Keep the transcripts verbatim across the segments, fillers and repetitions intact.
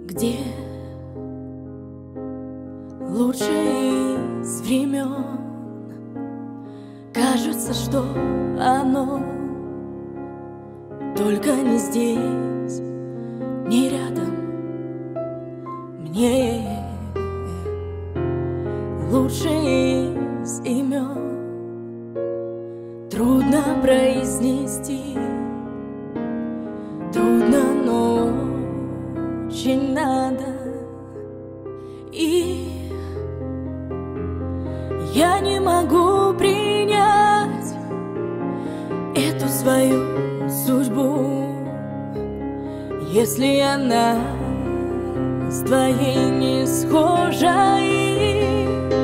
где лучшее из времен. Кажется, что оно только не здесь, не рядом. Мне лучшее из имен трудно произнести, трудно, но очень надо. И я не могу принять эту свою судьбу, если она с твоей не схожа. И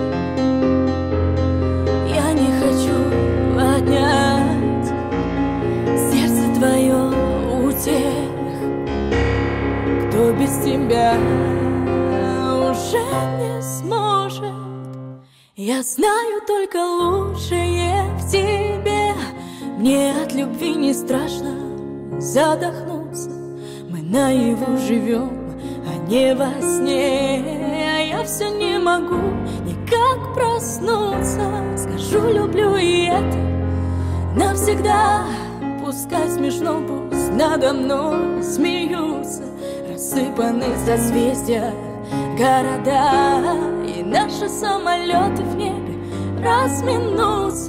я не хочу отнять сердце твое у тех, кто без тебя уже не сможет. Я знаю только лучшее в тебе. Мне от любви не страшно задохнуться. Мы наяву живем, а не во сне. Я все не могу никак проснуться. Скажу люблю, и это навсегда. Пускай смешно, пусть надо мной смеются. Рассыпаны созвездия города, и наши самолеты в небе разминутся.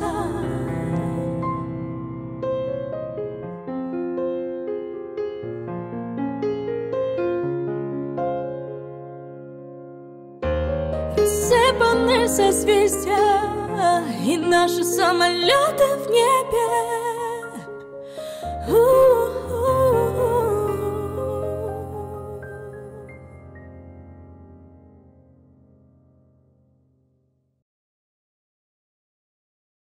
Рассыпаны созвездия, и наши самолеты в небе